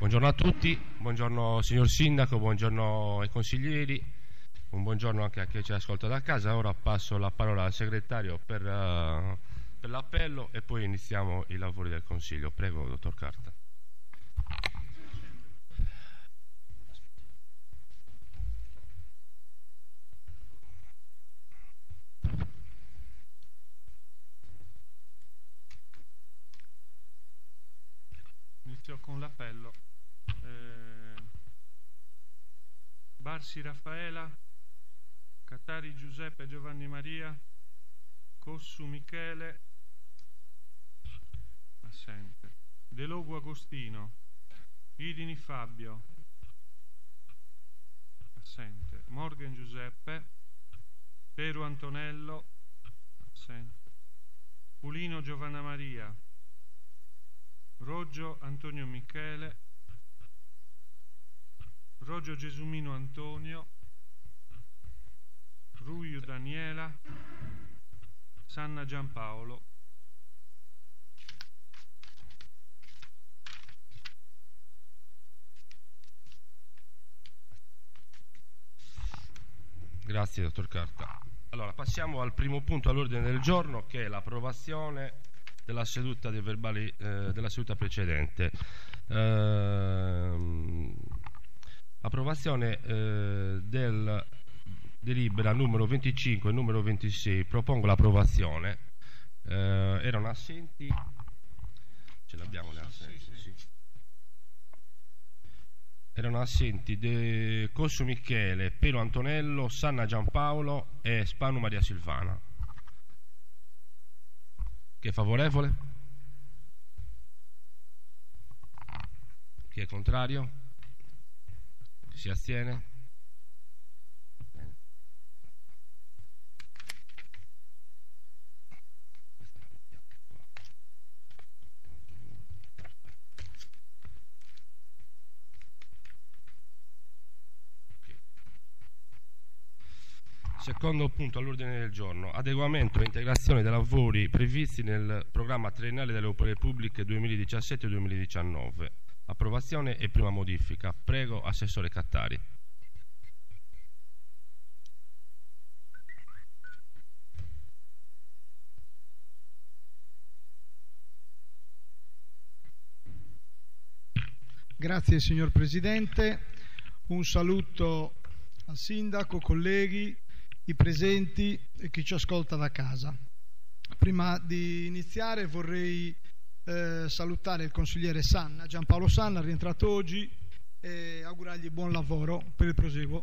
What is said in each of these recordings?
Buongiorno a tutti, buongiorno signor Sindaco, buongiorno ai consiglieri, un buongiorno anche a chi ci ascolta da casa. Ora passo la parola al segretario per l'appello e poi iniziamo i lavori del Consiglio. Prego, dottor Carta. Inizio con l'appello. Barsi Raffaela, Catari Giuseppe Giovanni Maria, Cossu Michele, assente. De Logu Agostino, Idini Fabio, assente. Morgan Giuseppe, Peru Antonello, assente. Pulino Giovanna Maria, Roggio Antonio Michele, Roggio Gesumino Antonio, Ruiu Daniela, Sanna Giampaolo. Grazie, dottor Carta. Allora, passiamo al primo punto all'ordine del giorno, che è l'approvazione della seduta dei verbali della seduta precedente. Approvazione del delibera numero 25 e numero 26. Propongo l'approvazione. Erano assenti, ce l'abbiamo le assenti, sì. Erano assenti Cossu Michele, Pero Antonello, Sanna Giampaolo e Spanu Maria Silvana. Chi è favorevole? Chi è contrario? Chi si astiene? Bene. Secondo punto all'ordine del giorno: adeguamento e integrazione dei lavori previsti nel programma triennale delle opere pubbliche 2017-2019. Approvazione e prima modifica. Prego, Assessore Cattari. Grazie signor Presidente, un saluto al Sindaco, colleghi, i presenti e chi ci ascolta da casa. Prima di iniziare vorrei salutare il consigliere Sanna, Giampaolo Sanna, rientrato oggi, e augurargli buon lavoro per il proseguo.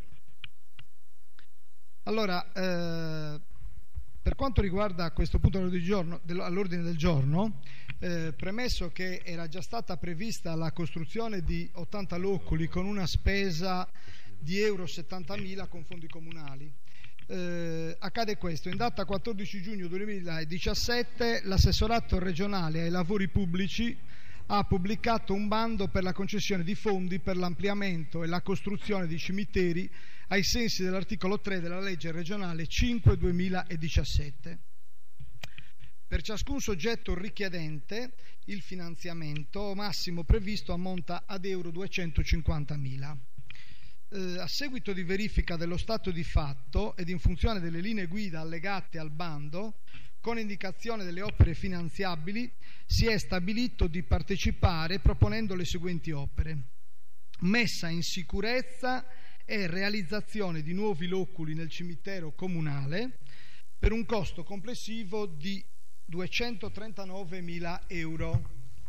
Allora, per quanto riguarda questo punto all'ordine del giorno, premesso che era già stata prevista la costruzione di 80 loculi con una spesa di euro 70.000 con fondi comunali. Accade questo: in data 14 giugno 2017 l'assessorato regionale ai lavori pubblici ha pubblicato un bando per la concessione di fondi per l'ampliamento e la costruzione di cimiteri ai sensi dell'articolo 3 della legge regionale 5/2017. Per ciascun soggetto richiedente il finanziamento massimo previsto ammonta ad euro 250.000. A seguito di verifica dello stato di fatto ed in funzione delle linee guida allegate al bando, con indicazione delle opere finanziabili, si è stabilito di partecipare proponendo le seguenti opere: messa in sicurezza e realizzazione di nuovi loculi nel cimitero comunale per un costo complessivo di 239.000 euro,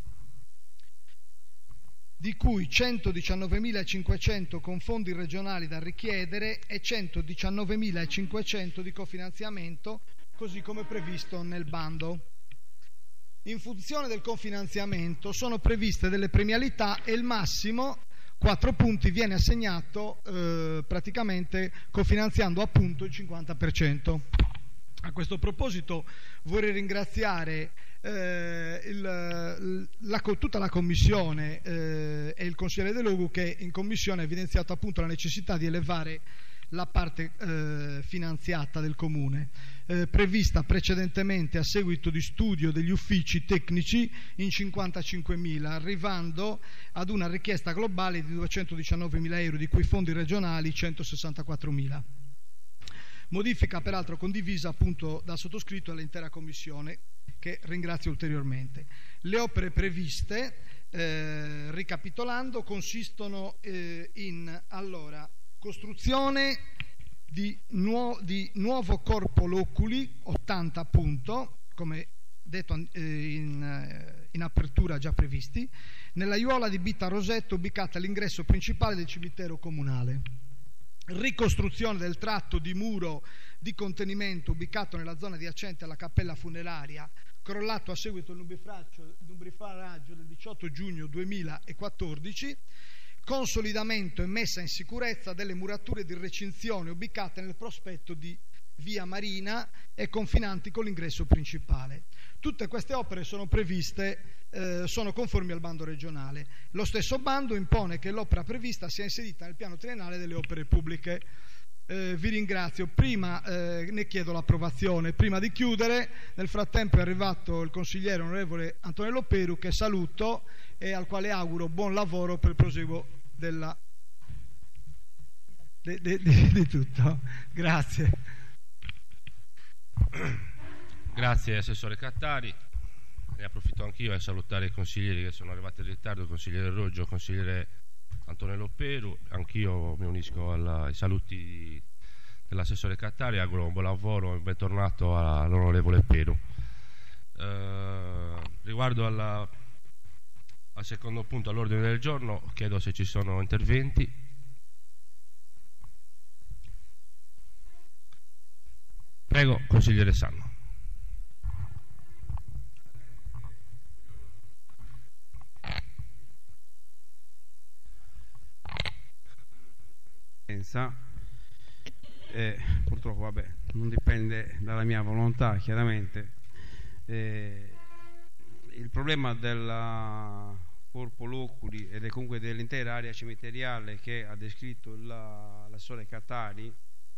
di cui 119.500 con fondi regionali da richiedere e 119.500 di cofinanziamento, così come previsto nel bando. In funzione del cofinanziamento sono previste delle premialità e il massimo 4 punti viene assegnato praticamente cofinanziando appunto il 50%. A questo proposito vorrei ringraziare tutta la Commissione e il consigliere De Logu, che in Commissione ha evidenziato appunto la necessità di elevare la parte finanziata del comune, prevista precedentemente a seguito di studio degli uffici tecnici in 55.000, arrivando ad una richiesta globale di 219.000 euro, di cui fondi regionali 164.000. Modifica peraltro condivisa appunto dal sottoscritto e all'intera commissione, che ringrazio ulteriormente. Le opere previste, ricapitolando, consistono in costruzione di nuovo corpo loculi, 80 appunto, come detto in apertura già previsti, nella aiuola di Bitta Rosetto ubicata all'ingresso principale del cimitero comunale. Ricostruzione del tratto di muro di contenimento ubicato nella zona adiacente alla cappella funeraria, crollato a seguito del nubifragio del 18 giugno 2014, consolidamento e messa in sicurezza delle murature di recinzione ubicate nel prospetto di via Marina e confinanti con l'ingresso principale. Tutte queste opere sono previste, sono conformi al bando regionale. Lo stesso bando impone che l'opera prevista sia inserita nel piano triennale delle opere pubbliche. Vi ringrazio. Prima ne chiedo l'approvazione. Prima di chiudere, nel frattempo è arrivato il consigliere onorevole Antonello Peru, che saluto e al quale auguro buon lavoro per il proseguo di tutto. Grazie. Grazie Assessore Cattari. Ne approfitto anch'io a salutare i consiglieri che sono arrivati in ritardo, il consigliere Roggio, il consigliere Antonello Peru. Anch'io mi unisco ai saluti dell'assessore Cattari, auguro un buon lavoro e bentornato all'onorevole Peru. Riguardo al secondo punto all'ordine del giorno, chiedo se ci sono interventi. Prego, consigliere Sanna. Purtroppo non dipende dalla mia volontà, chiaramente. Il problema del corpo loculi ed è comunque dell'intera area cimiteriale che ha descritto l'assessore Cattari,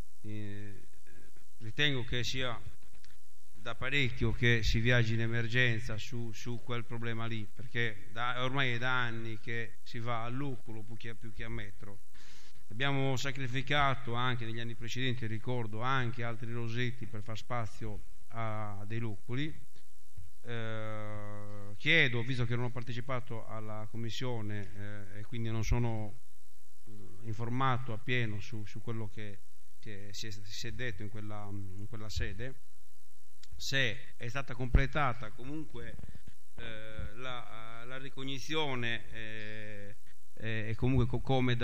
ritengo che sia da parecchio che si viaggi in emergenza su quel problema lì, perché ormai è da anni che si va a lucolo più che a metro. Abbiamo sacrificato anche negli anni precedenti, ricordo, anche altri rosetti per far spazio a dei lucoli. Chiedo, visto che non ho partecipato alla commissione e quindi non sono informato appieno su quello che si è detto in quella sede, se è stata completata comunque la ricognizione e comunque come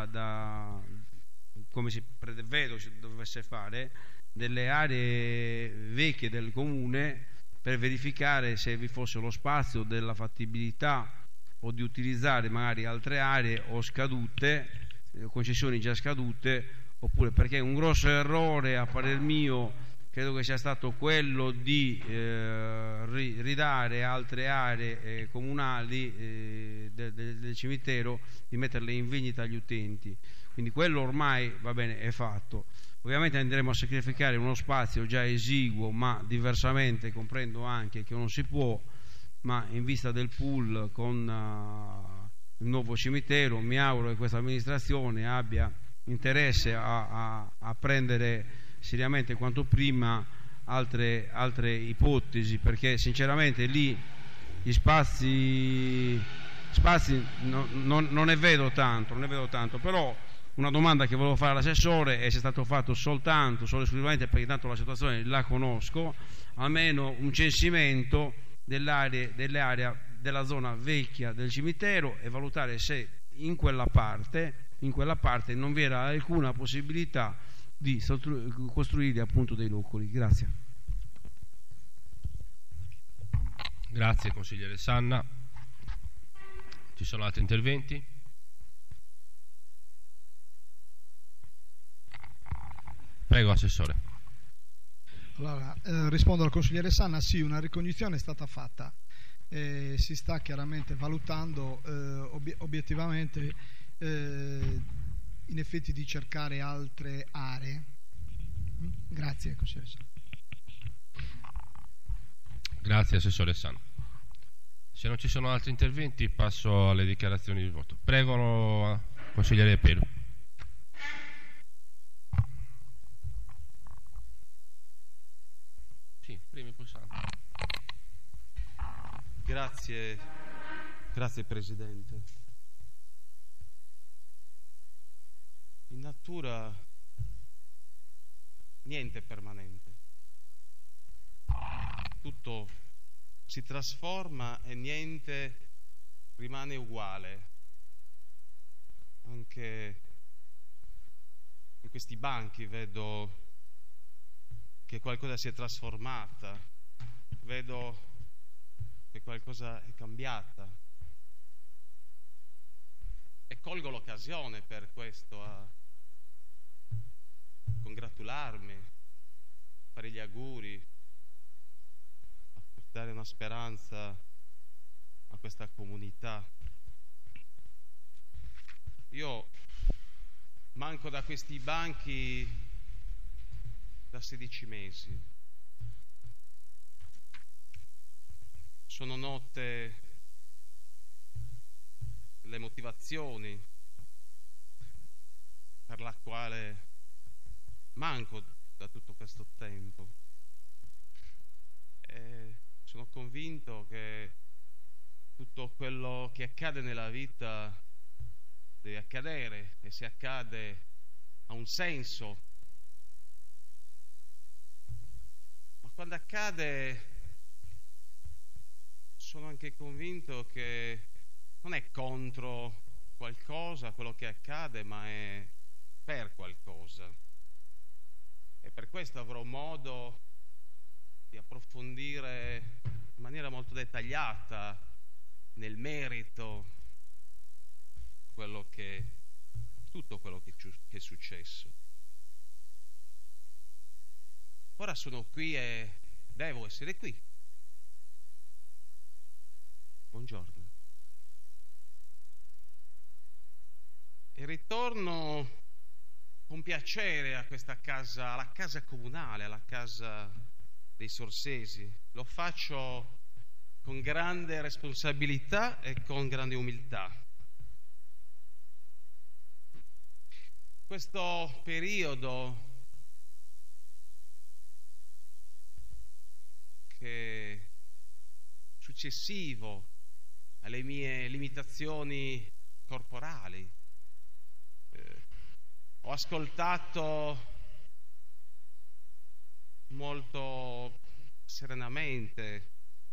come si prevedo si dovesse fare delle aree vecchie del comune, per verificare se vi fosse lo spazio della fattibilità o di utilizzare magari altre aree o scadute, concessioni già scadute, oppure, perché un grosso errore a parer mio credo che sia stato quello di ridare altre aree comunali del cimitero, di metterle in vendita agli utenti. Quindi quello ormai va bene, è fatto. Ovviamente andremo a sacrificare uno spazio già esiguo, ma diversamente comprendo anche che non si può, ma in vista del pool con il nuovo cimitero mi auguro che questa amministrazione abbia interesse a prendere seriamente quanto prima altre ipotesi, perché sinceramente lì gli spazi non ne vedo tanto, però una domanda che volevo fare all'assessore è se è stato fatto solo esclusivamente perché tanto la situazione la conosco, almeno un censimento dell'area della zona vecchia del cimitero e valutare se in quella parte non vi era alcuna possibilità di costruire appunto dei loculi. Grazie. Grazie consigliere Sanna. Ci sono altri interventi? Prego assessore. Allora, rispondo al consigliere Sanna. Sì, una ricognizione è stata fatta, si sta chiaramente valutando obiettivamente in effetti di cercare altre aree. Grazie, consigliere Sano. Grazie, assessore Sano. Se non ci sono altri interventi passo alle dichiarazioni di voto. Prego, consigliere Pelu. Sì, primi pulsanti. Grazie Presidente. In natura niente è permanente, tutto si trasforma e niente rimane uguale. Anche in questi banchi vedo che qualcosa si è trasformata, vedo che qualcosa è cambiata e colgo l'occasione per questo a congratularmi, fare gli auguri, a dare una speranza a questa comunità. Io manco da questi banchi da 16 mesi. Sono note le motivazioni per la quale manco da tutto questo tempo. E sono convinto che tutto quello che accade nella vita deve accadere, e se accade ha un senso. Ma quando accade sono anche convinto che non è contro qualcosa quello che accade, ma è per qualcosa. E per questo avrò modo di approfondire in maniera molto dettagliata, nel merito, tutto quello che è successo. Ora sono qui e devo essere qui. Buongiorno. E ritorno con piacere a questa casa, alla casa comunale, alla casa dei Sorsesi. Lo faccio con grande responsabilità e con grande umiltà. Questo periodo che successivo alle mie limitazioni corporali, ho ascoltato molto serenamente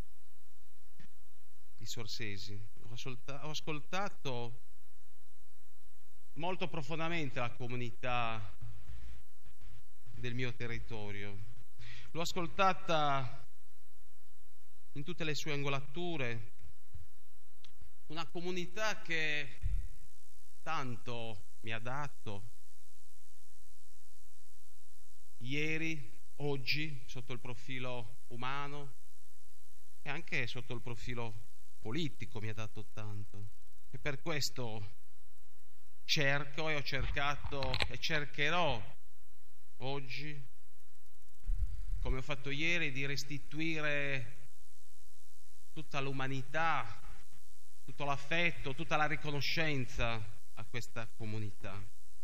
i Sorsesi, ho ascoltato molto profondamente la comunità del mio territorio, l'ho ascoltata in tutte le sue angolature, una comunità che tanto mi ha dato ieri, oggi, sotto il profilo umano e anche sotto il profilo politico mi ha dato tanto, e per questo cerco e ho cercato e cercherò oggi, come ho fatto ieri, di restituire tutta l'umanità, tutto l'affetto, tutta la riconoscenza a questa comunità.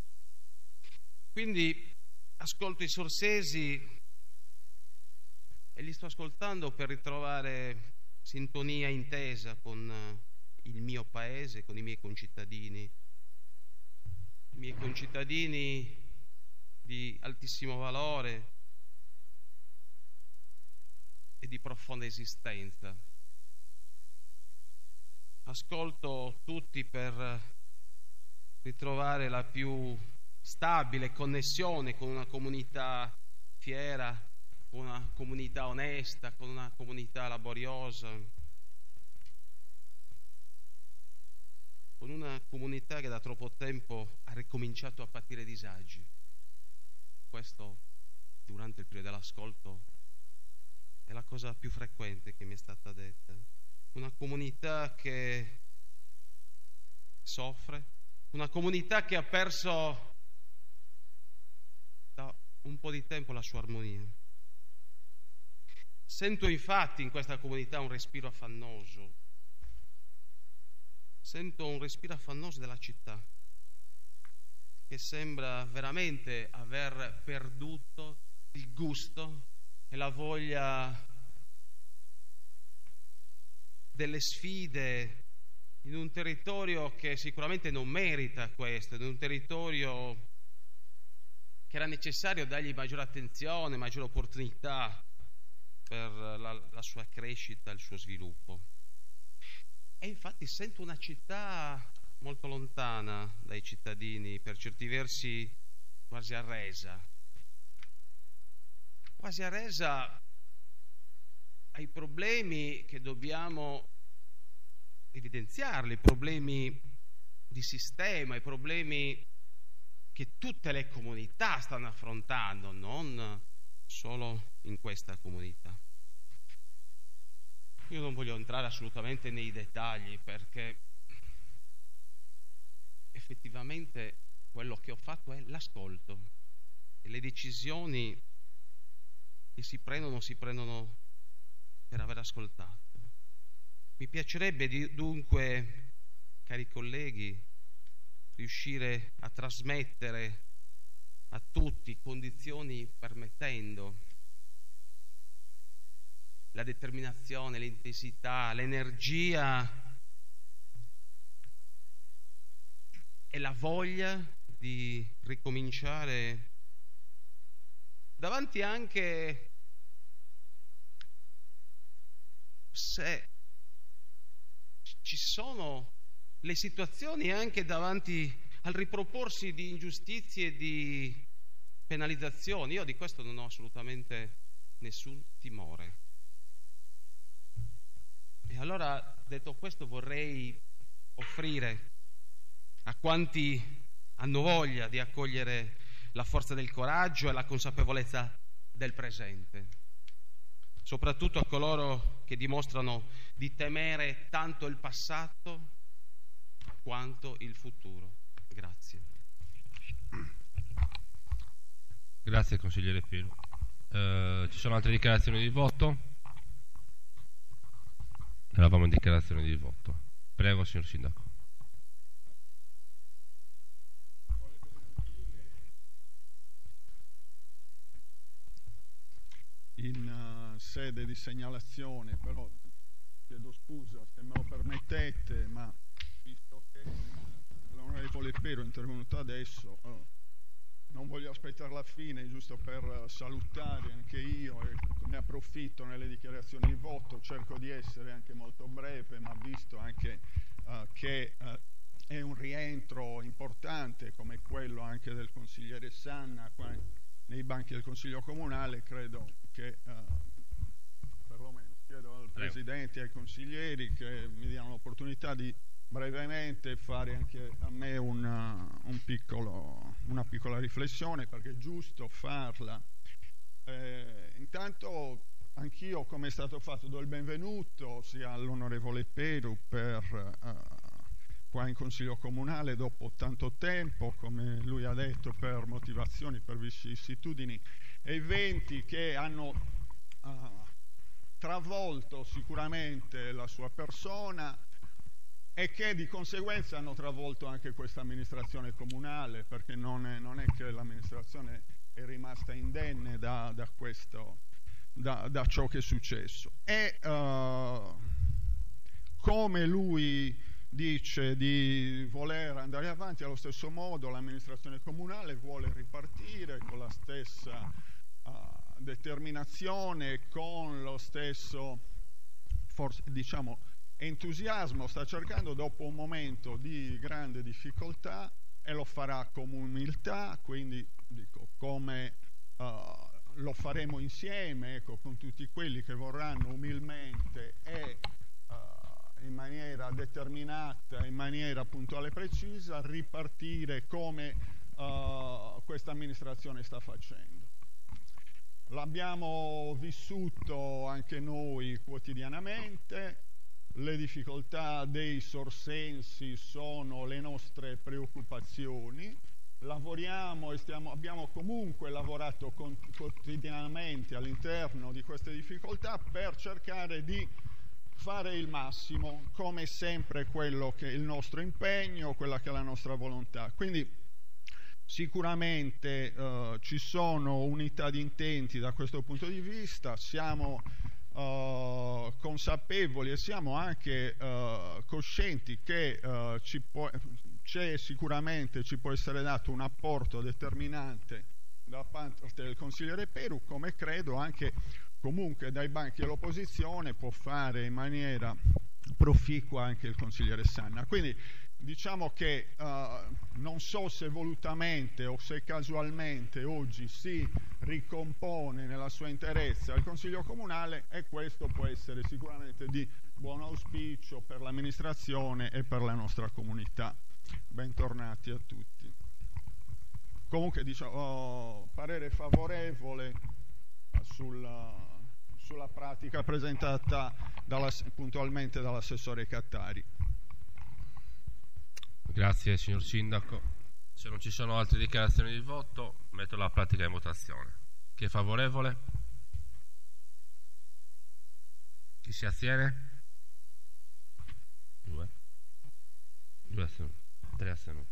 Quindi ascolto i Sorsesi e li sto ascoltando per ritrovare sintonia e intesa con il mio paese, con i miei concittadini di altissimo valore e di profonda esistenza. Ascolto tutti per ritrovare la più stabile connessione con una comunità fiera, con una comunità onesta, con una comunità laboriosa, con una comunità che da troppo tempo ha ricominciato a patire disagi. Questo, durante il periodo dell'ascolto, è la cosa più frequente che mi è stata detta. Una comunità che soffre, una comunità che ha perso da un po' di tempo la sua armonia. Sento infatti in questa comunità un respiro affannoso. Sento un respiro affannoso della città, che sembra veramente aver perduto il gusto e la voglia delle sfide in un territorio che sicuramente non merita questo, in un territorio che era necessario dargli maggiore attenzione, maggiore opportunità per la sua crescita, il suo sviluppo. E infatti sento una città molto lontana dai cittadini, per certi versi quasi arresa ai problemi che dobbiamo evidenziarli, i problemi di sistema, i problemi che tutte le comunità stanno affrontando, non solo in questa comunità. Io non voglio entrare assolutamente nei dettagli, perché effettivamente quello che ho fatto è l'ascolto, e le decisioni che si prendono per aver ascoltato. Mi piacerebbe dunque, cari colleghi, riuscire a trasmettere a tutti, condizioni permettendo, la determinazione, l'intensità, l'energia e la voglia di ricominciare davanti anche, se ci sono le situazioni, anche davanti al riproporsi di ingiustizie e di penalizzazioni. Io di questo non ho assolutamente nessun timore. E allora, detto questo, vorrei offrire a quanti hanno voglia di accogliere la forza del coraggio e la consapevolezza del presente, soprattutto a coloro che dimostrano di temere tanto il passato quanto il futuro. Grazie. Grazie consigliere Piero. Ci sono altre dichiarazioni di voto? Eravamo in dichiarazione di voto. Prego, signor Sindaco. In sede di segnalazione, però chiedo scusa se me lo permettete, ma visto che l'onorevole Pero è intervenuto adesso, non voglio aspettare la fine, giusto per salutare anche io, e ne approfitto nelle dichiarazioni di voto, cerco di essere anche molto breve, ma visto anche che è un rientro importante come quello anche del consigliere Sanna qua nei banchi del Consiglio Comunale, credo che perlomeno chiedo al Presidente e ai consiglieri che mi diano l'opportunità di brevemente fare anche a me una piccola riflessione, perché è giusto farla. Intanto anch'io, come è stato fatto, do il benvenuto sia all'onorevole Peru qua in Consiglio Comunale dopo tanto tempo, come lui ha detto, per motivazioni, per vicissitudini, eventi che hanno travolto sicuramente la sua persona e che di conseguenza hanno travolto anche questa amministrazione comunale, perché non è che l'amministrazione è rimasta indenne da ciò che è successo. E come lui dice di voler andare avanti, allo stesso modo l'amministrazione comunale vuole ripartire con la stessa determinazione, con lo stesso, forse diciamo, entusiasmo, sta cercando dopo un momento di grande difficoltà, e lo farà con umiltà, quindi dico come lo faremo insieme, ecco, con tutti quelli che vorranno umilmente e in maniera determinata, in maniera puntuale e precisa, ripartire come questa amministrazione sta facendo. L'abbiamo vissuto anche noi quotidianamente, le difficoltà dei sorsensi sono le nostre preoccupazioni. Lavoriamo e abbiamo comunque lavorato quotidianamente all'interno di queste difficoltà per cercare di fare il massimo, come sempre quello che è il nostro impegno, quella che è la nostra volontà. Quindi sicuramente ci sono unità di intenti da questo punto di vista, siamo consapevoli e siamo anche coscienti che sicuramente ci può essere dato un apporto determinante da parte del consigliere Peru, come credo anche comunque dai banchi dell'opposizione può fare in maniera proficua anche il consigliere Sanna. Quindi diciamo che non so se volutamente o se casualmente oggi si ricompone nella sua interezza il Consiglio Comunale, e questo può essere sicuramente di buon auspicio per l'amministrazione e per la nostra comunità. Bentornati a tutti. Comunque parere favorevole sulla pratica presentata puntualmente dall'assessore Cattari. Grazie signor Sindaco. Se non ci sono altre dichiarazioni di voto, metto la pratica in votazione. Chi è favorevole? Chi si astiene? 2 astenuti, 3 astenuti.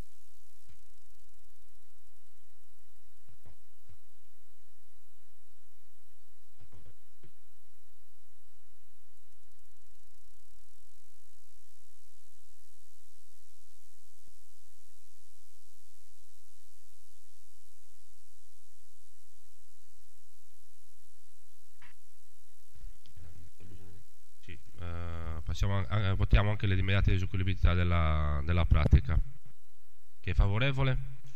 Votiamo anche l'immediata eseguibilità della pratica. Chi è favorevole?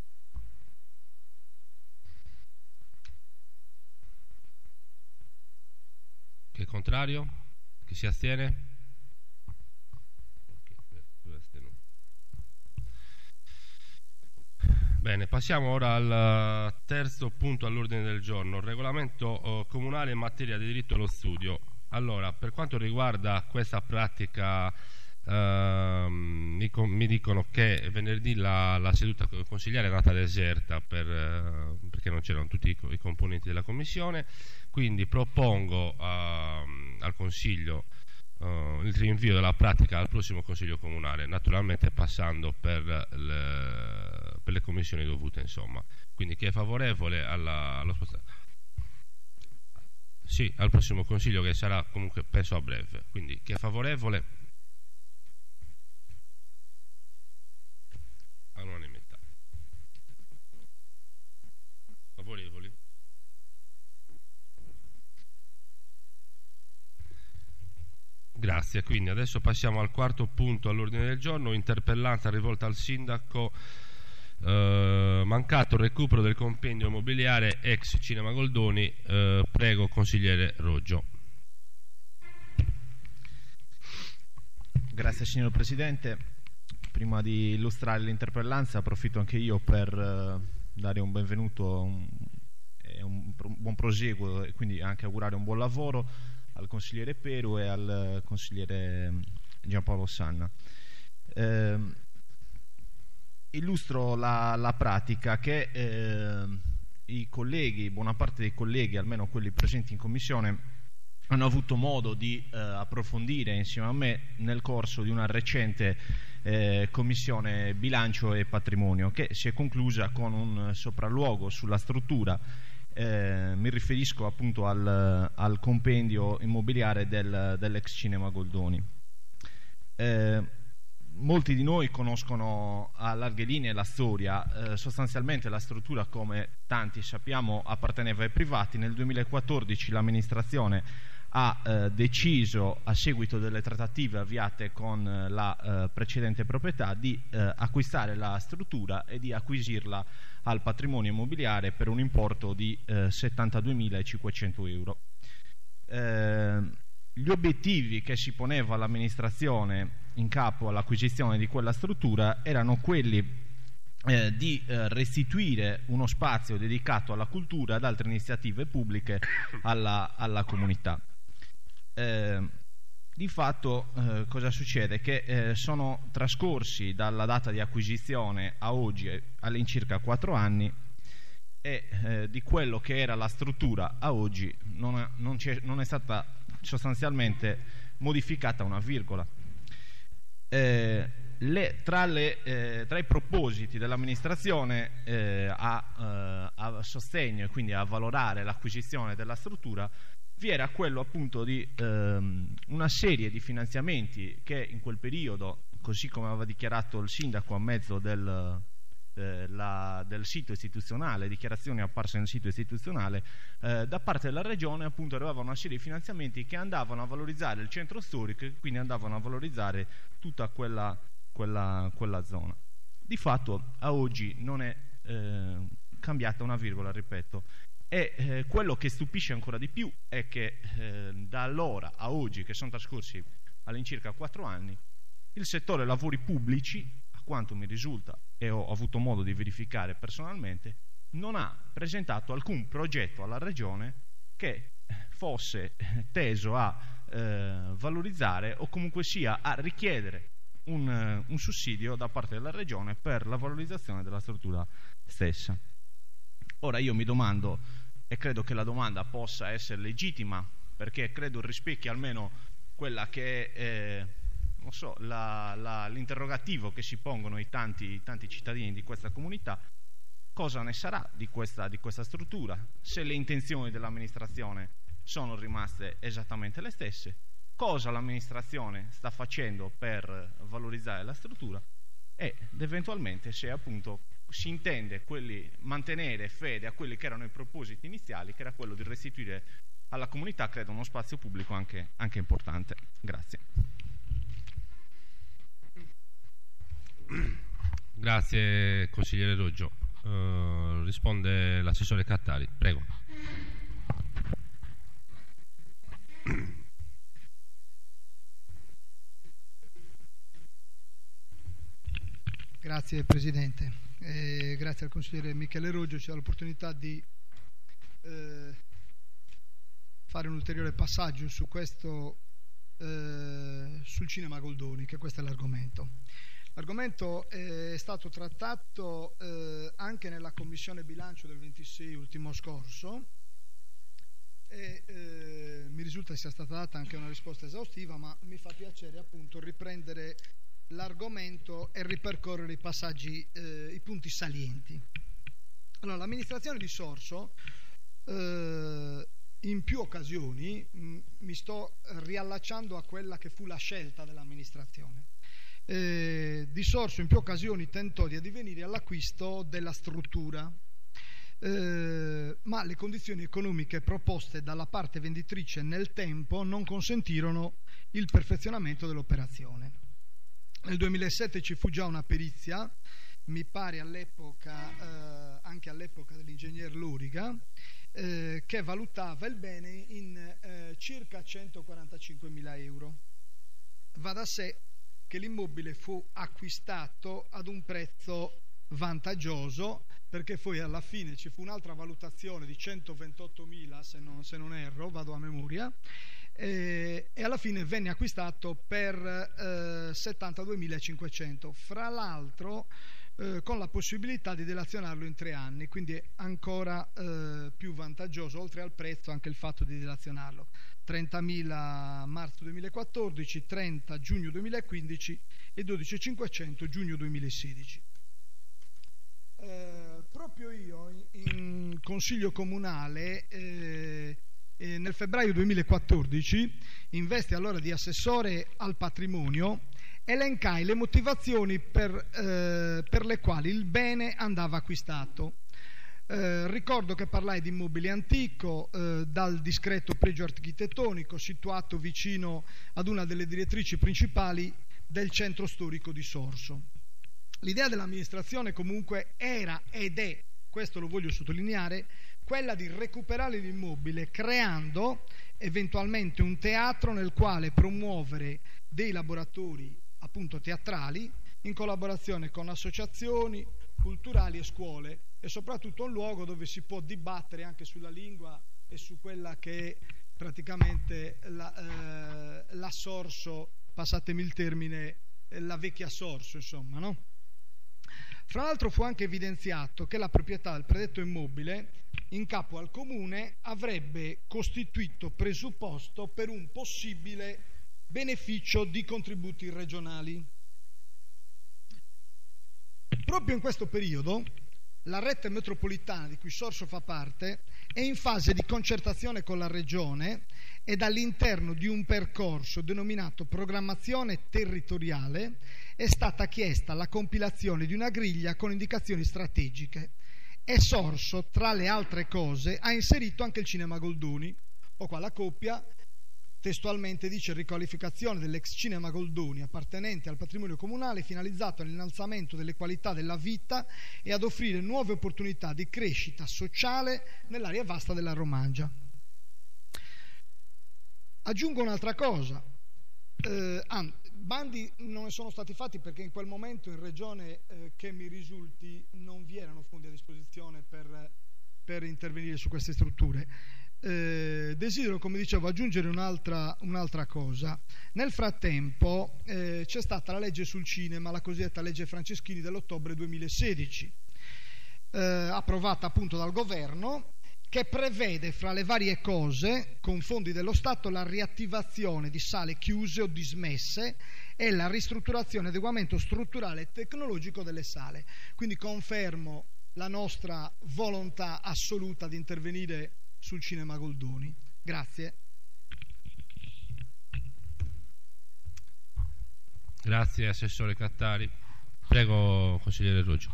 Chi è contrario? Chi si astiene? Bene, passiamo ora al terzo punto all'ordine del giorno, il regolamento comunale in materia di diritto allo studio. Allora, per quanto riguarda questa pratica, mi dicono che venerdì la seduta consigliare è andata deserta perché non c'erano tutti i componenti della commissione, quindi propongo al Consiglio il rinvio della pratica al prossimo Consiglio Comunale, naturalmente passando per le commissioni dovute, insomma. Quindi chi è favorevole allo spostamento? Sì, al prossimo Consiglio, che sarà comunque penso a breve. Quindi chi è favorevole? All'unanimità. Favorevoli? Grazie. Quindi adesso passiamo al quarto punto all'ordine del giorno, interpellanza rivolta al sindaco. Mancato il recupero del compendio immobiliare ex Cinema Goldoni. Prego consigliere Roggio. Grazie signor Presidente. Prima di illustrare l'interpellanza approfitto anche io per dare un benvenuto e un buon proseguo, e quindi anche augurare un buon lavoro al consigliere Peru e al consigliere Giampaolo Sanna. Illustro la pratica che i colleghi, buona parte dei colleghi, almeno quelli presenti in commissione, hanno avuto modo di approfondire insieme a me nel corso di una recente commissione bilancio e patrimonio, che si è conclusa con un sopralluogo sulla struttura. Mi riferisco appunto al compendio immobiliare dell'ex Cinema Goldoni. Molti di noi conoscono a larghe linee la storia. Sostanzialmente la struttura, come tanti sappiamo, apparteneva ai privati. Nel 2014 l'amministrazione ha deciso, a seguito delle trattative avviate con la precedente proprietà, di acquistare la struttura e di acquisirla al patrimonio immobiliare per un importo di 72.500 euro. Gli obiettivi che si poneva l'amministrazione in capo all'acquisizione di quella struttura erano quelli di restituire uno spazio dedicato alla cultura ed altre iniziative pubbliche alla comunità. Di fatto cosa succede? Che sono trascorsi dalla data di acquisizione a oggi all'incirca 4 anni e di quello che era la struttura a oggi non è stata sostanzialmente modificata una virgola. Tra i propositi dell'amministrazione a sostegno e quindi a valorare l'acquisizione della struttura vi era quello appunto di una serie di finanziamenti che in quel periodo, così come aveva dichiarato il sindaco a mezzo del sito istituzionale, dichiarazioni apparse nel sito istituzionale, da parte della regione appunto arrivava una serie di finanziamenti che andavano a valorizzare il centro storico e quindi andavano a valorizzare tutta quella zona. Di fatto a oggi non è cambiata una virgola, ripeto, e quello che stupisce ancora di più è che da allora a oggi, che sono trascorsi all'incirca 4 anni, il settore lavori pubblici, a quanto mi risulta e ho avuto modo di verificare personalmente, non ha presentato alcun progetto alla regione che fosse teso a valorizzare o comunque sia a richiedere un sussidio da parte della regione per la valorizzazione della struttura stessa. Ora io mi domando, e credo che la domanda possa essere legittima, perché credo rispecchi almeno quella che è non so, l'interrogativo che si pongono i tanti cittadini di questa comunità: cosa ne sarà di questa struttura, se le intenzioni dell'amministrazione sono rimaste esattamente le stesse, cosa l'amministrazione sta facendo per valorizzare la struttura ed eventualmente se appunto si intende mantenere fede a quelli che erano i propositi iniziali, che era quello di restituire alla comunità, credo, uno spazio pubblico anche importante. Grazie. Grazie consigliere Roggio. Risponde l'assessore Cattari, prego. Grazie Presidente, grazie al consigliere Michele Roggio, ci dà l'opportunità di fare un ulteriore passaggio su questo, sul cinema Goldoni, che questo è l'argomento. L'argomento è stato trattato anche nella commissione bilancio del 26 ultimo scorso e mi risulta sia stata data anche una risposta esaustiva, ma mi fa piacere appunto riprendere l'argomento e ripercorrere i passaggi, i punti salienti. Allora, l'amministrazione di Sorso in più occasioni mi sto riallacciando a quella che fu la scelta dell'amministrazione. Di Sorso in più occasioni tentò di addivenire all'acquisto della struttura, ma le condizioni economiche proposte dalla parte venditrice nel tempo non consentirono il perfezionamento dell'operazione. Nel 2007 ci fu già una perizia, mi pare all'epoca, anche all'epoca dell'ingegner Loriga, che valutava il bene in circa 145.000 euro. Va da sé che l'immobile fu acquistato ad un prezzo vantaggioso, perché poi alla fine ci fu un'altra valutazione di 128.000 se non erro, vado a memoria, e alla fine venne acquistato per 72.500, fra l'altro con la possibilità di dilazionarlo in 3 anni, quindi è ancora più vantaggioso, oltre al prezzo anche il fatto di dilazionarlo. 30.000 marzo 2014, 30 giugno 2015 e 12.500 giugno 2016. Proprio io in Consiglio Comunale nel febbraio 2014, in veste allora di assessore al patrimonio, elencai le motivazioni per le quali il bene andava acquistato. Ricordo che parlai di immobile antico, dal discreto pregio architettonico, situato vicino ad una delle direttrici principali del centro storico di Sorso. L'idea dell'amministrazione comunque era ed è, questo lo voglio sottolineare, quella di recuperare l'immobile creando eventualmente un teatro nel quale promuovere dei laboratori appunto teatrali in collaborazione con associazioni culturali e scuole, e soprattutto un luogo dove si può dibattere anche sulla lingua e su quella che praticamente la Sorso, passatemi il termine, la vecchia Sorso, insomma, no? Fra l'altro fu anche evidenziato che la proprietà del predetto immobile in capo al comune avrebbe costituito presupposto per un possibile beneficio di contributi regionali. Proprio in questo periodo la rete metropolitana di cui Sorso fa parte è in fase di concertazione con la Regione ed all'interno di un percorso denominato programmazione territoriale è stata chiesta la compilazione di una griglia con indicazioni strategiche e Sorso, tra le altre cose, ha inserito anche il Cinema Goldoni. O qua la coppia testualmente dice: riqualificazione dell'ex Cinema Goldoni appartenente al patrimonio comunale finalizzato all'innalzamento delle qualità della vita e ad offrire nuove opportunità di crescita sociale nell'area vasta della Romaggia. Aggiungo un'altra cosa, bandi non ne sono stati fatti perché in quel momento in regione che mi risulti non vi erano fondi a disposizione per intervenire su queste strutture. Desidero, come dicevo, aggiungere un'altra cosa. Nel frattempo c'è stata la legge sul cinema, la cosiddetta legge Franceschini dell'ottobre 2016, approvata appunto dal governo, che prevede fra le varie cose con fondi dello Stato la riattivazione di sale chiuse o dismesse e la ristrutturazione e adeguamento strutturale e tecnologico delle sale. Quindi confermo la nostra volontà assoluta di intervenire sul Cinema Goldoni. Grazie. Grazie Assessore Cattari. Prego Consigliere Ruggio.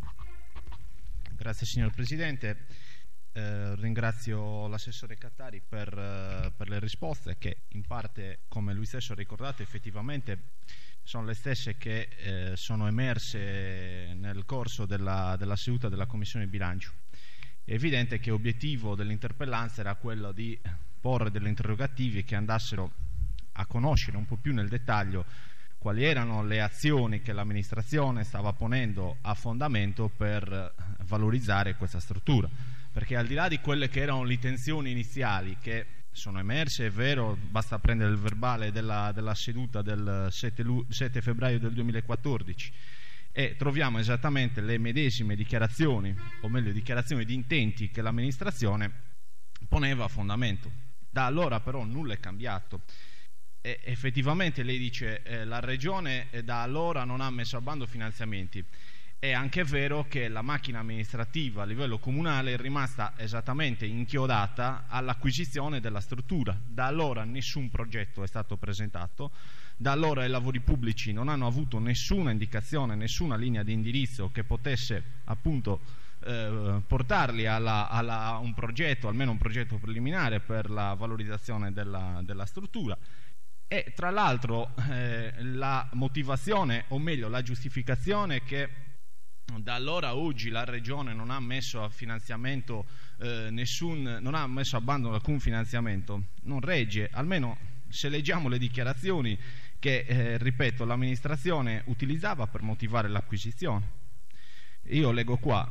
Grazie signor Presidente. Ringrazio l'assessore Cattari per le risposte che in parte, come lui stesso ha ricordato, effettivamente sono le stesse che sono emerse nel corso della seduta della Commissione Bilancio. È evidente che l'obiettivo dell'interpellanza era quello di porre degli interrogativi che andassero a conoscere un po' più nel dettaglio quali erano le azioni che l'amministrazione stava ponendo a fondamento per valorizzare questa struttura, perché al di là di quelle che erano le intenzioni iniziali che sono emerse, è vero, basta prendere il verbale della seduta del 7 febbraio del 2014 e troviamo esattamente le medesime dichiarazioni, o meglio dichiarazioni di intenti che l'amministrazione poneva a fondamento. Da allora però nulla è cambiato. E effettivamente lei dice la Regione da allora non ha messo a bando finanziamenti. È anche vero che la macchina amministrativa a livello comunale è rimasta esattamente inchiodata all'acquisizione della struttura. Da allora nessun progetto è stato presentato, da allora i lavori pubblici non hanno avuto nessuna indicazione, nessuna linea di indirizzo che potesse appunto portarli a un progetto, almeno un progetto preliminare per la valorizzazione della struttura. E tra l'altro la motivazione, o meglio la giustificazione che da allora a oggi la Regione non ha messo a finanziamento non ha messo a bando alcun finanziamento, non regge, almeno se leggiamo le dichiarazioni che ripeto l'amministrazione utilizzava per motivare l'acquisizione. Io leggo qua,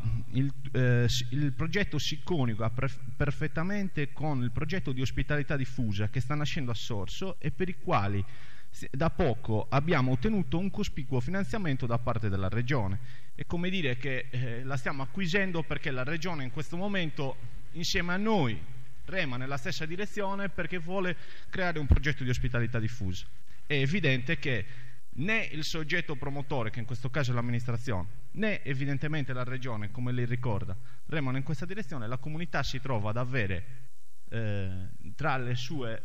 il progetto si coniuga perfettamente con il progetto di ospitalità diffusa che sta nascendo a Sorso e per i quali da poco abbiamo ottenuto un cospicuo finanziamento da parte della Regione. È come dire che la stiamo acquisendo perché la Regione in questo momento insieme a noi rema nella stessa direzione perché vuole creare un progetto di ospitalità diffusa. È evidente che né il soggetto promotore, che in questo caso è l'amministrazione, né evidentemente la Regione, come lei ricorda, remano in questa direzione. La comunità si trova ad avere tra i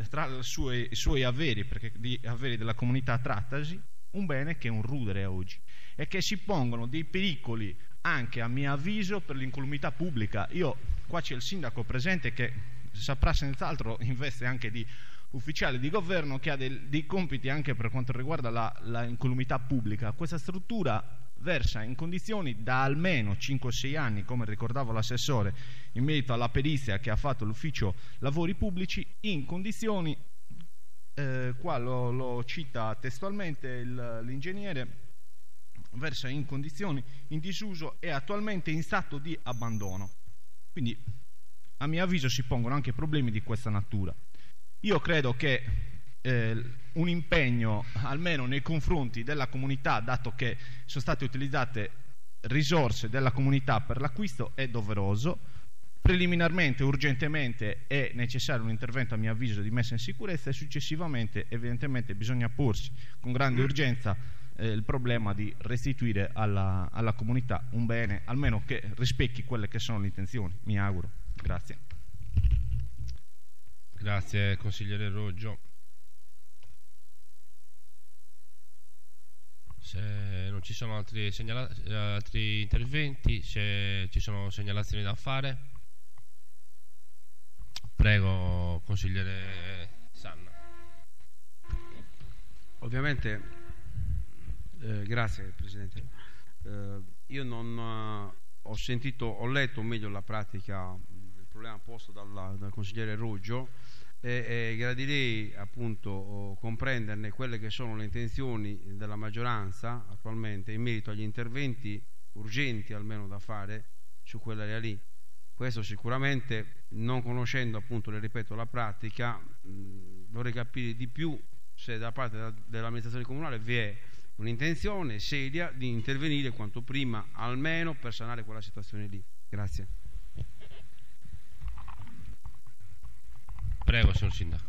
suoi averi, perché di averi della comunità trattasi, un bene che è un rudere a oggi e che si pongono dei pericoli anche a mio avviso per l'incolumità pubblica. Qua c'è il sindaco presente che saprà senz'altro, investe anche di ufficiale di governo che ha dei compiti anche per quanto riguarda la incolumità pubblica. Questa struttura versa in condizioni da almeno 5-6 anni, come ricordava l'assessore in merito alla perizia che ha fatto l'ufficio lavori pubblici, in condizioni qua lo cita testualmente l'ingegnere, versa in condizioni in disuso e attualmente in stato di abbandono. Quindi a mio avviso si pongono anche problemi di questa natura. Io credo che un impegno almeno nei confronti della comunità, dato che sono state utilizzate risorse della comunità per l'acquisto, è doveroso. Preliminarmente, urgentemente è necessario un intervento, a mio avviso, di messa in sicurezza, e successivamente evidentemente bisogna porsi con grande urgenza il problema di restituire alla comunità un bene almeno che rispecchi quelle che sono le intenzioni, mi auguro. Grazie. Grazie consigliere Roggio. Se non ci sono altri interventi, se ci sono segnalazioni da fare, prego consigliere Sanna. Ovviamente, grazie Presidente. Io non ho letto meglio la pratica del problema posto dal consigliere Roggio, e gradirei appunto comprenderne quelle che sono le intenzioni della maggioranza attualmente in merito agli interventi urgenti almeno da fare su quell'area lì. Questo sicuramente, non conoscendo appunto, le ripeto, la pratica, vorrei capire di più se da parte dell'amministrazione comunale vi è un'intenzione seria di intervenire quanto prima almeno per sanare quella situazione lì. Grazie. Prego, signor Sindaco.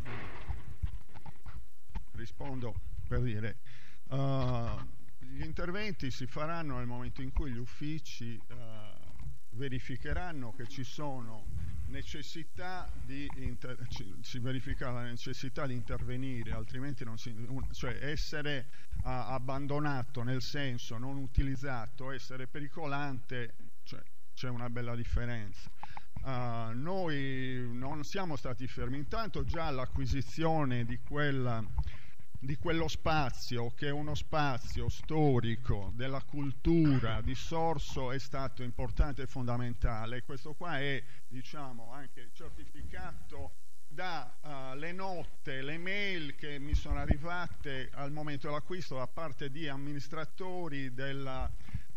Rispondo per dire, gli interventi si faranno nel momento in cui gli uffici verificheranno che ci sono necessità si verifica la necessità di intervenire, altrimenti cioè essere abbandonato, nel senso non utilizzato, essere pericolante, cioè, c'è una bella differenza. Noi non siamo stati fermi, intanto già l'acquisizione di quello spazio, che è uno spazio storico della cultura di Sorso, è stato importante e fondamentale. Questo qua è, diciamo, anche certificato dalle note, le mail che mi sono arrivate al momento dell'acquisto da parte di amministratori della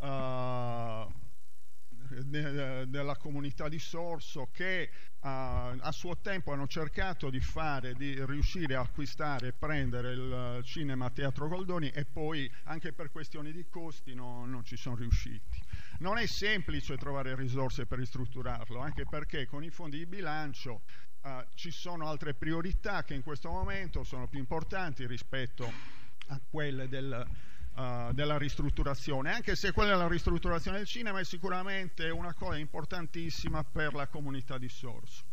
comunità di Sorso, che a suo tempo hanno cercato di riuscire a acquistare e prendere il cinema Teatro Goldoni, e poi anche per questioni di costi non ci sono riusciti. Non è semplice trovare risorse per ristrutturarlo, anche perché con i fondi di bilancio ci sono altre priorità che in questo momento sono più importanti rispetto a quelle della ristrutturazione, anche se quella della ristrutturazione del cinema è sicuramente una cosa importantissima per la comunità di Sorso.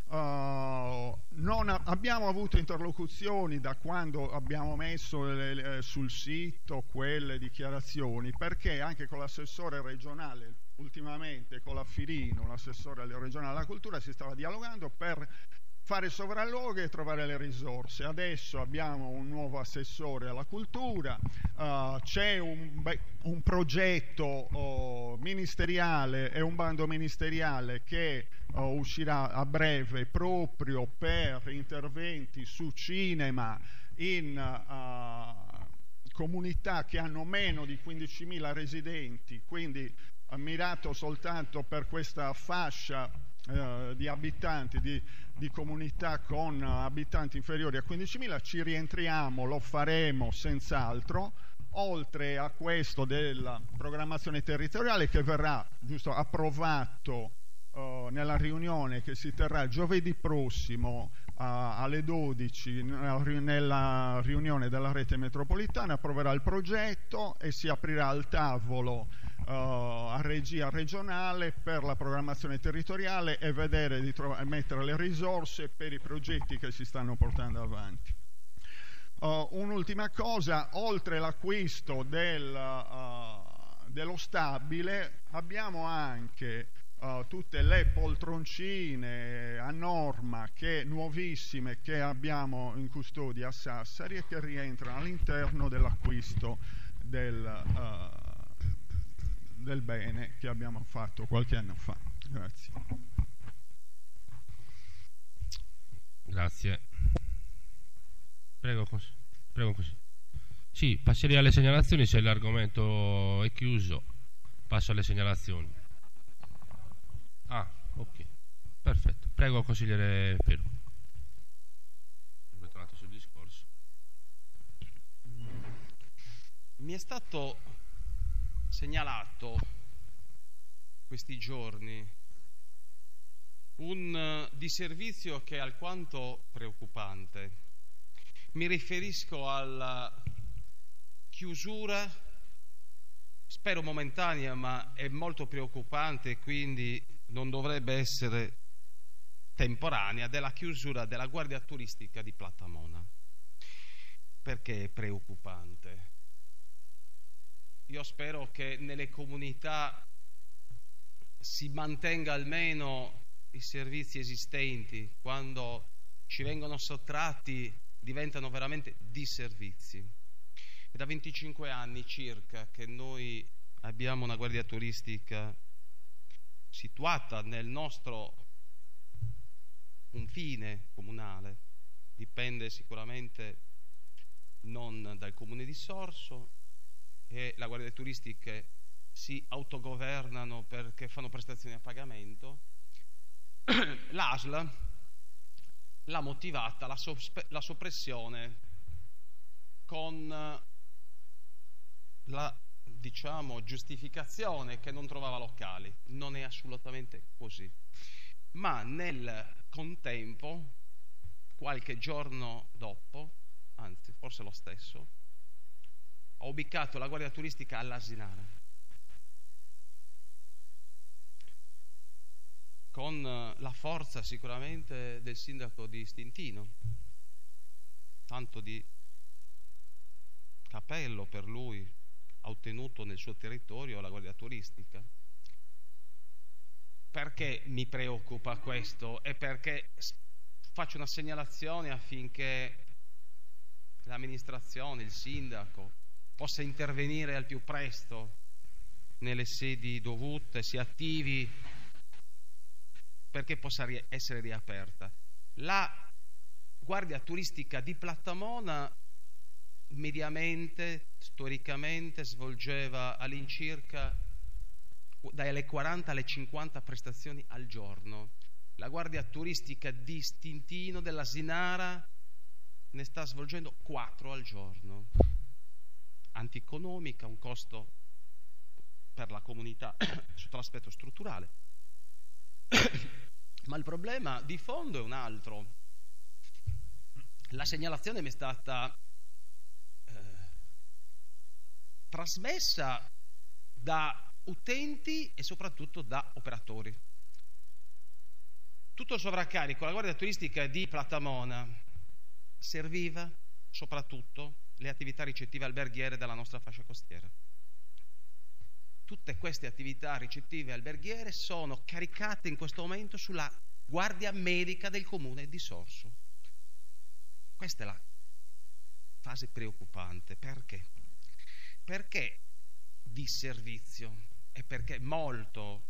Abbiamo avuto interlocuzioni da quando abbiamo messo sul sito quelle dichiarazioni, perché anche con l'assessore regionale, ultimamente con la Firino, l'assessore regionale alla cultura, si stava dialogando per fare sovralluoghi e trovare le risorse. Adesso abbiamo un nuovo assessore alla cultura, c'è un progetto ministeriale e un bando ministeriale che uscirà a breve proprio per interventi su cinema in comunità che hanno meno di 15.000 residenti, quindi mirato soltanto per questa fascia di abitanti, di comunità con abitanti inferiori a 15.000. Ci rientriamo, lo faremo senz'altro, oltre a questo della programmazione territoriale che verrà approvato nella riunione che si terrà giovedì prossimo alle 12 nella riunione della rete metropolitana. Approverà il progetto e si aprirà il tavolo a regia regionale per la programmazione territoriale e vedere di mettere le risorse per i progetti che si stanno portando avanti. Un'ultima cosa, oltre l'acquisto dello stabile, abbiamo anche tutte le poltroncine a norma nuovissime che abbiamo in custodia a Sassari e che rientrano all'interno dell'acquisto del bene che abbiamo fatto qualche anno fa. Grazie. Grazie. Prego. Sì, passerei alle segnalazioni. Se l'argomento è chiuso, passo alle segnalazioni. Ok, perfetto. Prego, consigliere Pero. Mi è stato segnalato questi giorni un disservizio che è alquanto preoccupante. Mi riferisco alla chiusura, spero momentanea, ma è molto preoccupante, quindi non dovrebbe essere temporanea, della chiusura della Guardia Turistica di Platamona. Perché è preoccupante? Io spero che nelle comunità si mantenga almeno i servizi esistenti. Quando ci vengono sottratti diventano veramente disservizi. È da 25 anni circa che noi abbiamo una guardia turistica situata nel nostro confine comunale, dipende sicuramente non dal comune di Sorso, e la guardia turistica si autogovernano perché fanno prestazioni a pagamento. L'ASL l'ha motivata la soppressione con la, diciamo, giustificazione che non trovava locali. Non è assolutamente così, ma nel contempo, qualche giorno dopo, anzi forse lo stesso, ho ubicato la guardia turistica all'Asinara, con la forza sicuramente del sindaco di Stintino, tanto di cappello per lui ha ottenuto nel suo territorio la guardia turistica. Perché mi preoccupa questo? È perché faccio una segnalazione affinché l'amministrazione, il sindaco, possa intervenire al più presto nelle sedi dovute, si attivi perché possa essere riaperta. La Guardia Turistica di Platamona mediamente, storicamente, svolgeva all'incirca dalle 40 alle 50 prestazioni al giorno. La Guardia Turistica di Stintino dell'Asinara ne sta svolgendo 4 al giorno. Antieconomica, un costo per la comunità sotto l'aspetto strutturale. Ma il problema di fondo è un altro. La segnalazione mi è stata trasmessa da utenti e soprattutto da operatori. Tutto il sovraccarico alla Guardia Turistica di Platamona serviva soprattutto le attività ricettive alberghiere della nostra fascia costiera. Tutte queste attività ricettive alberghiere sono caricate in questo momento sulla guardia medica del comune di Sorso. Questa è la fase preoccupante. Perché? Perché disservizio? E perché molto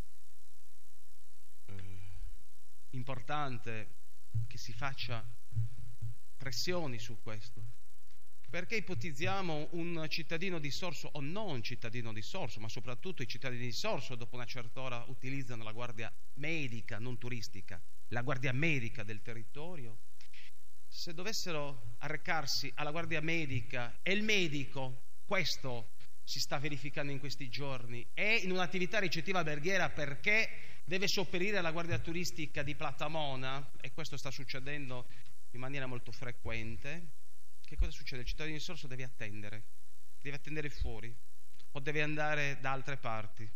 importante che si faccia pressioni su questo. Perché ipotizziamo un cittadino di Sorso o non cittadino di Sorso, ma soprattutto i cittadini di Sorso dopo una certa ora utilizzano la guardia medica, non turistica, la guardia medica del territorio. Se dovessero arrecarsi alla guardia medica e il medico, questo si sta verificando in questi giorni, è in un'attività ricettiva alberghiera perché deve sopperire alla guardia turistica di Platamona, e questo sta succedendo in maniera molto frequente, che cosa succede? Il cittadino di Sorso deve attendere fuori o deve andare da altre parti,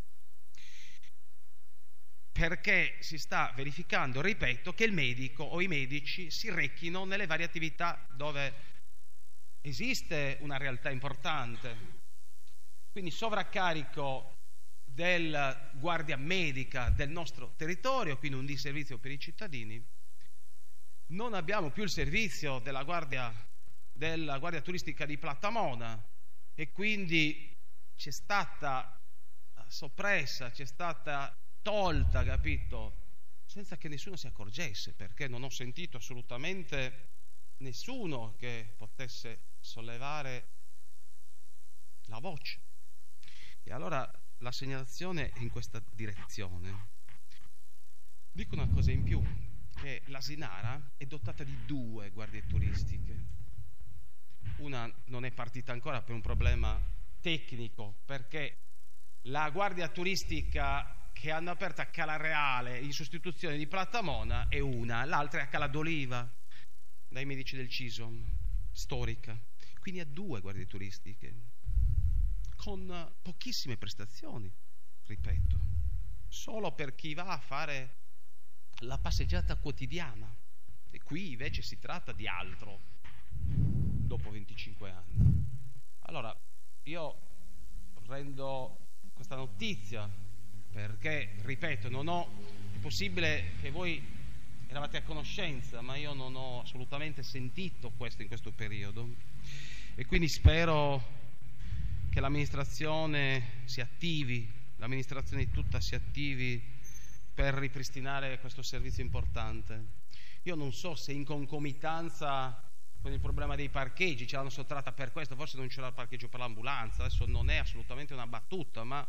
perché si sta verificando, ripeto, che il medico o i medici si rechino nelle varie attività dove esiste una realtà importante. Quindi sovraccarico della guardia medica del nostro territorio, quindi un disservizio per i cittadini. Non abbiamo più il servizio della guardia turistica di Platamona e quindi c'è stata soppressa, c'è stata tolta, capito? Senza che nessuno si accorgesse, perché non ho sentito assolutamente nessuno che potesse sollevare la voce. E allora la segnalazione è in questa direzione. Dico una cosa in più, che l'Asinara è dotata di 2 guardie turistiche. Una non è partita ancora per un problema tecnico, perché la guardia turistica che hanno aperto a Cala Reale in sostituzione di Platamona è una, l'altra è a Cala d'Oliva dai medici del CISOM, storica, quindi ha 2 guardie turistiche con pochissime prestazioni, ripeto, solo per chi va a fare la passeggiata quotidiana, e qui invece si tratta di altro dopo 25 anni. Allora io rendo questa notizia perché, ripeto, è possibile che voi eravate a conoscenza, ma io non ho assolutamente sentito questo in questo periodo, e quindi spero che l'amministrazione si attivi, l'amministrazione tutta si attivi per ripristinare questo servizio importante. Io non so se in concomitanza con il problema dei parcheggi ce l'hanno sottratta per questo, forse non c'era il parcheggio per l'ambulanza, adesso non è assolutamente una battuta, ma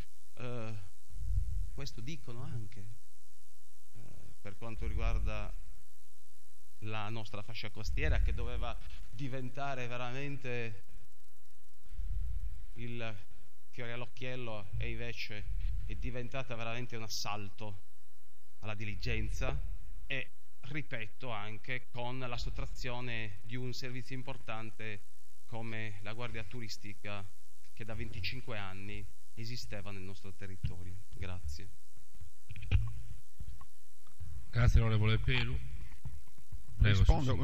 questo dicono anche per quanto riguarda la nostra fascia costiera, che doveva diventare veramente il fiore all'occhiello, e invece è diventata veramente un assalto alla diligenza, e ripeto anche con la sottrazione di un servizio importante come la guardia turistica che da 25 anni esisteva nel nostro territorio. Grazie. Grazie onorevole Pelu. Prego, rispondo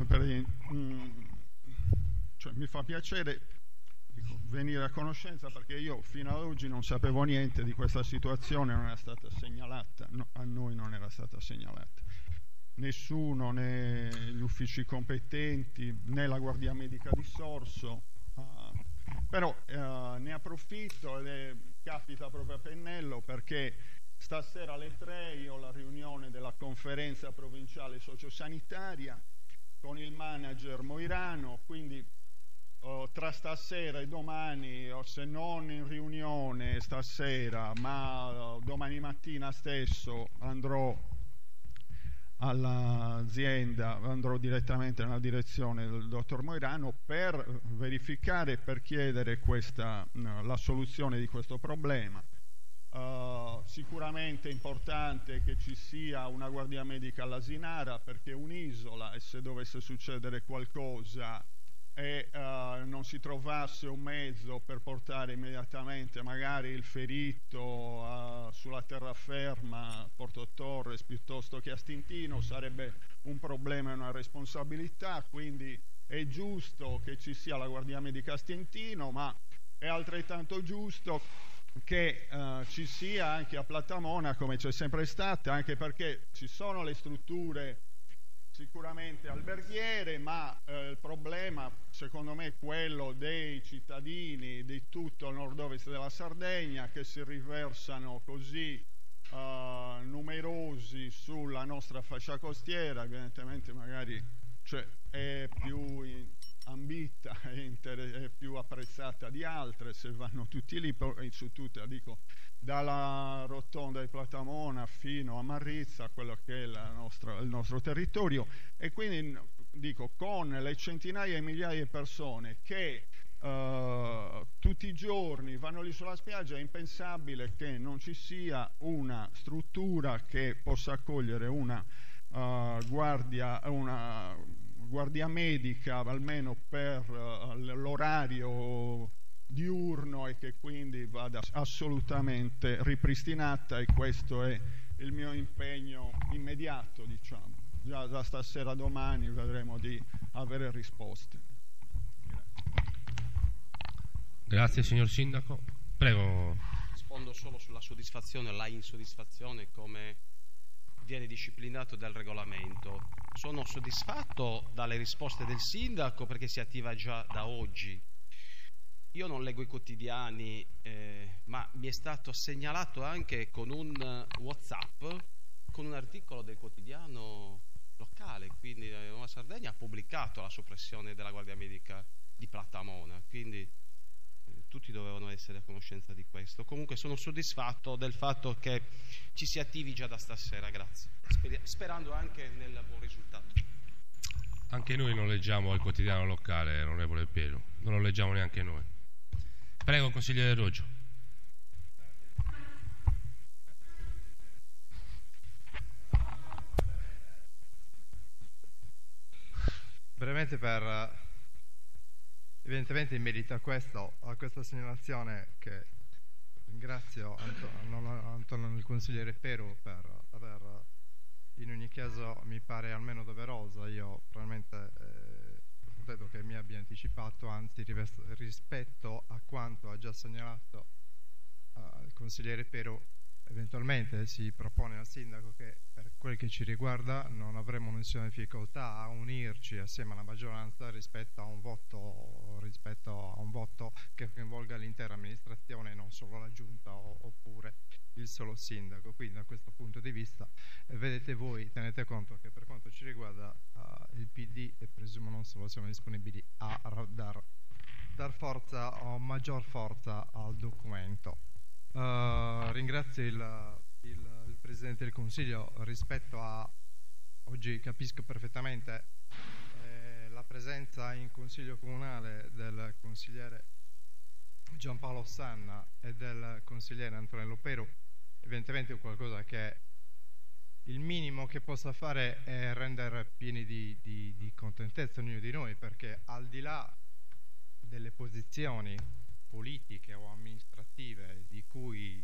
cioè, mi fa piacere venire a conoscenza, perché io fino ad oggi non sapevo niente di questa situazione, non era stata segnalata, a noi non era stata segnalata, nessuno, né gli uffici competenti né la guardia medica di Sorso, però ne approfitto capita proprio a pennello, perché stasera alle 3 io ho la riunione della conferenza provinciale sociosanitaria con il manager Moirano, quindi tra stasera e domani, o se non in riunione stasera, ma domani mattina stesso andrò all'azienda, andrò direttamente nella direzione del dottor Moirano per verificare, per chiedere la soluzione di questo problema. Sicuramente è importante che ci sia una guardia medica all'Asinara, perché è un'isola, e se dovesse succedere qualcosa e non si trovasse un mezzo per portare immediatamente magari il ferito sulla terraferma a Porto Torres piuttosto che a Stintino, sarebbe un problema e una responsabilità, quindi è giusto che ci sia la guardia medica a Stintino, ma è altrettanto giusto che ci sia anche a Platamona, come c'è sempre stata, anche perché ci sono le strutture sicuramente alberghiere, ma il problema secondo me è quello dei cittadini di tutto il nord-ovest della Sardegna, che si riversano così numerosi sulla nostra fascia costiera. Evidentemente magari è più ambita è più apprezzata di altre, se vanno tutti lì, su tutte, dico, dalla rotonda di Platamona fino a Marrizza, quello che è il nostro territorio, e quindi dico, con le centinaia e migliaia di persone che tutti i giorni vanno lì sulla spiaggia, è impensabile che non ci sia una struttura che possa accogliere una guardia medica almeno per l'orario diurno, e che quindi vada assolutamente ripristinata, e questo è il mio impegno immediato, diciamo. Già da stasera a domani vedremo di avere risposte. Grazie signor Sindaco. Prego. Rispondo solo sulla soddisfazione o la insoddisfazione come viene disciplinato dal regolamento. Sono soddisfatto dalle risposte del sindaco perché si attiva già da oggi. Io non leggo i quotidiani, ma mi è stato segnalato anche con un WhatsApp, con un articolo del quotidiano locale, quindi la Nuova Sardegna ha pubblicato la soppressione della guardia medica di Platamona, quindi tutti dovevano essere a conoscenza di questo. Comunque sono soddisfatto del fatto che ci si attivi già da stasera, grazie, sperando anche nel buon risultato. Anche noi non leggiamo il quotidiano locale, onorevole Pelu, non lo leggiamo neanche noi. Prego, consigliere Roggio. Brevemente evidentemente in merito a questa segnalazione, che ringrazio Antonio il consigliere Peru per aver, in ogni caso mi pare almeno doverosa. Io probabilmente credo che mi abbia anticipato, anzi rispetto a quanto ha già segnalato il consigliere Peru, eventualmente si propone al sindaco che per quel che ci riguarda non avremo nessuna difficoltà a unirci assieme alla maggioranza rispetto a un voto che coinvolga l'intera amministrazione e non solo la giunta oppure il solo sindaco. Quindi da questo punto di vista vedete voi, tenete conto che per quanto ci riguarda il PD, e presumo non solo, siamo disponibili a dar forza o maggior forza al documento. Ringrazio il Presidente del Consiglio rispetto a oggi. Capisco perfettamente la presenza in Consiglio Comunale del consigliere Giampaolo Sanna e del consigliere Antonello Peru. Evidentemente è qualcosa che il minimo che possa fare è rendere pieni di contentezza ognuno di noi, perché al di là delle posizioni politiche o amministrative di cui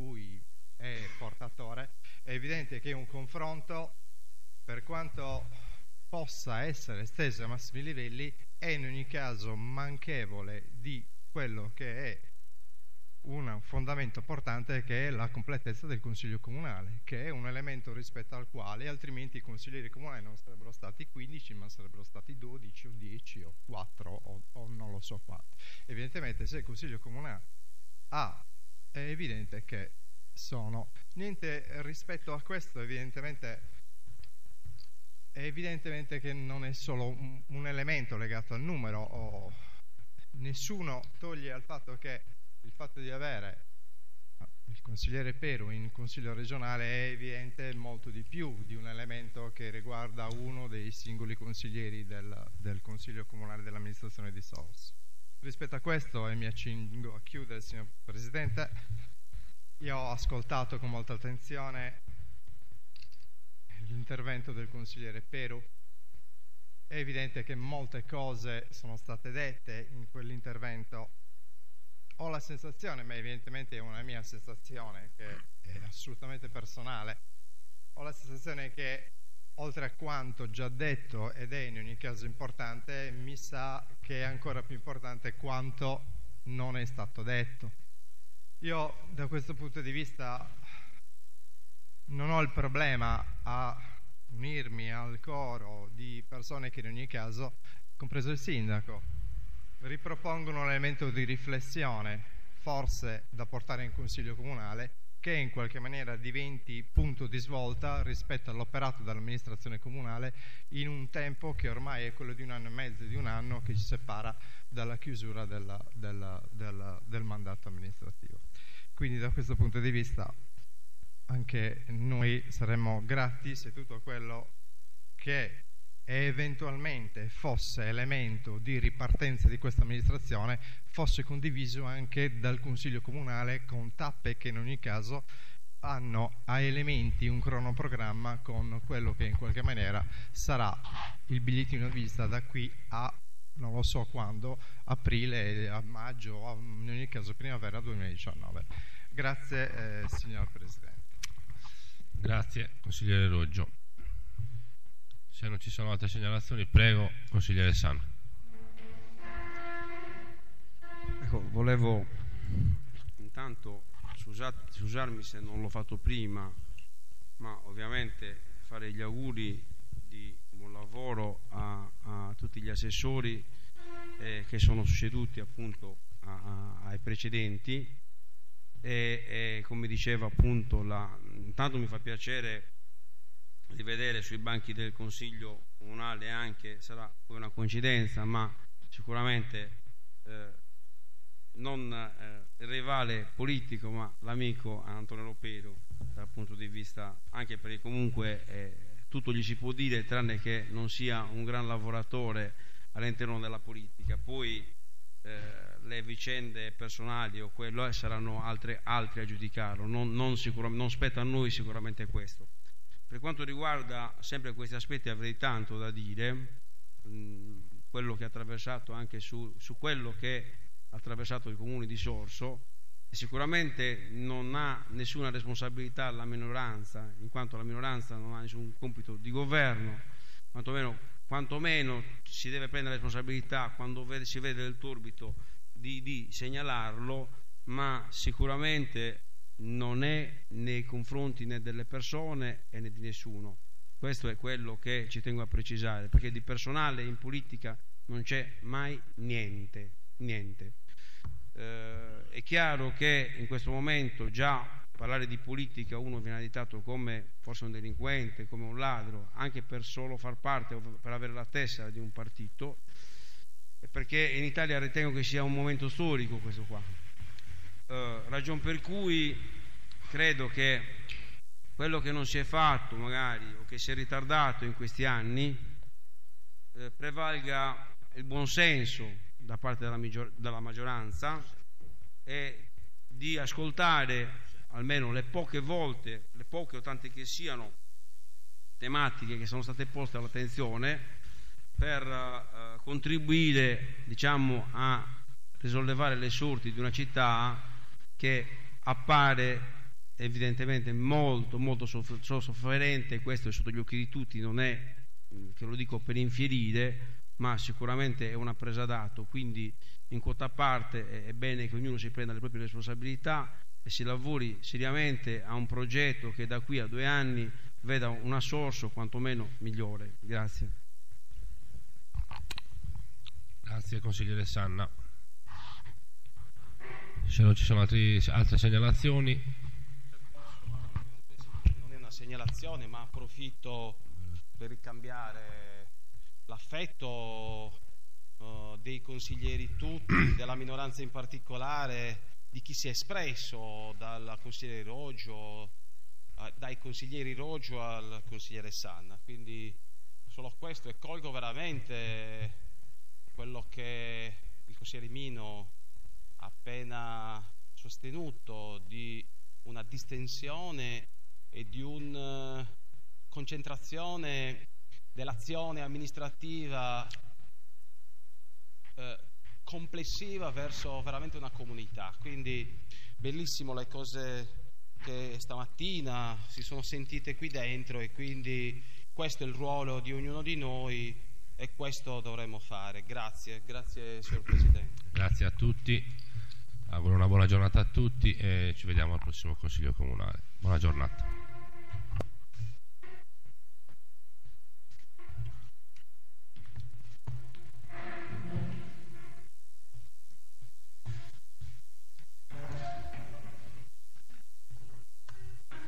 è portatore, è evidente che un confronto, per quanto possa essere esteso ai massimi livelli, è in ogni caso manchevole di quello che è un fondamento portante, che è la completezza del Consiglio Comunale, che è un elemento rispetto al quale altrimenti i consiglieri comunali non sarebbero stati 15 ma sarebbero stati 12 o 10 o 4 o non lo so quanti. Evidentemente se il Consiglio Comunale è evidente che sono niente rispetto a questo. È evidentemente che non è solo un elemento legato al numero, o nessuno toglie al fatto che il fatto di avere il consigliere Peru in consiglio regionale è evidente molto di più di un elemento che riguarda uno dei singoli consiglieri del consiglio comunale dell'amministrazione di Sors. Rispetto a questo, e mi accingo a chiudere, signor Presidente, io ho ascoltato con molta attenzione l'intervento del consigliere Peru. È evidente che molte cose sono state dette in quell'intervento. Ho la sensazione, ma evidentemente è una mia sensazione che è assolutamente personale, ho la sensazione che oltre a quanto già detto, ed è in ogni caso importante, mi sa che è ancora più importante quanto non è stato detto. Io da questo punto di vista non ho il problema a unirmi al coro di persone che in ogni caso, compreso il sindaco, ripropongono un elemento di riflessione forse da portare in Consiglio Comunale, che in qualche maniera diventi punto di svolta rispetto all'operato dell'amministrazione comunale in un tempo che ormai è quello di 1 anno e mezzo, di un anno che ci separa dalla chiusura del mandato amministrativo. Quindi da questo punto di vista anche noi saremmo grati se tutto quello che eventualmente fosse elemento di ripartenza di questa amministrazione fosse condiviso anche dal Consiglio Comunale, con tappe che in ogni caso hanno a elementi un cronoprogramma con quello che in qualche maniera sarà il bigliettino visita da qui a non lo so quando, aprile, a maggio, in ogni caso primavera 2019. Grazie signor Presidente. Grazie consigliere Roggio. Se non ci sono altre segnalazioni, prego consigliere Sanna. Ecco, volevo intanto scusarmi se non l'ho fatto prima, ma ovviamente fare gli auguri di buon lavoro a tutti gli assessori che sono succeduti appunto ai precedenti e come diceva appunto intanto mi fa piacere di vedere sui banchi del Consiglio Comunale, anche sarà poi una coincidenza, ma sicuramente non il rivale politico ma l'amico Antonello Peru, dal punto di vista anche perché comunque tutto gli si può dire tranne che non sia un gran lavoratore all'interno della politica. Poi le vicende personali o quello saranno altri a giudicarlo, non spetta a noi sicuramente questo. Per quanto riguarda sempre questi aspetti avrei tanto da dire, quello che ha attraversato anche su quello che ha attraversato il comune di Sorso. Sicuramente non ha nessuna responsabilità la minoranza, in quanto la minoranza non ha nessun compito di governo, quantomeno si deve prendere la responsabilità quando si vede del turbito di segnalarlo, ma sicuramente non è nei confronti né delle persone né di nessuno. Questo è quello che ci tengo a precisare, perché di personale in politica non c'è mai niente. È chiaro che in questo momento già parlare di politica uno viene additato come forse un delinquente, come un ladro, anche per solo far parte o per avere la tessera di un partito, perché in Italia ritengo che sia un momento storico questo qua, ragion per cui credo che quello che non si è fatto magari o che si è ritardato in questi anni prevalga il buonsenso da parte della maggioranza e di ascoltare almeno le poche o tante che siano tematiche che sono state poste all'attenzione per contribuire, diciamo, a risollevare le sorti di una città che appare evidentemente molto sofferente. Questo è sotto gli occhi di tutti, non è che lo dico per infierire, ma sicuramente è una presa d'atto. Quindi in quota parte è bene che ognuno si prenda le proprie responsabilità e si lavori seriamente a un progetto che da qui a 2 anni veda una Sorso quantomeno migliore. Grazie. Grazie consigliere Sanna. Se non ci sono altre segnalazioni. Non è una segnalazione, ma approfitto per ricambiare l'affetto dei consiglieri tutti, della minoranza in particolare, di chi si è espresso, dal consigliere Roggio, dai consiglieri Roggio al consigliere Sanna. Quindi solo questo, e colgo veramente quello che il consigliere Mino ha appena sostenuto di una distensione e di una concentrazione dell'azione amministrativa complessiva verso veramente una comunità. Quindi bellissimo le cose che stamattina si sono sentite qui dentro, e quindi questo è il ruolo di ognuno di noi e questo dovremmo fare. Grazie signor Presidente. Grazie a tutti, auguro una buona giornata a tutti e ci vediamo al prossimo Consiglio Comunale. Buona giornata.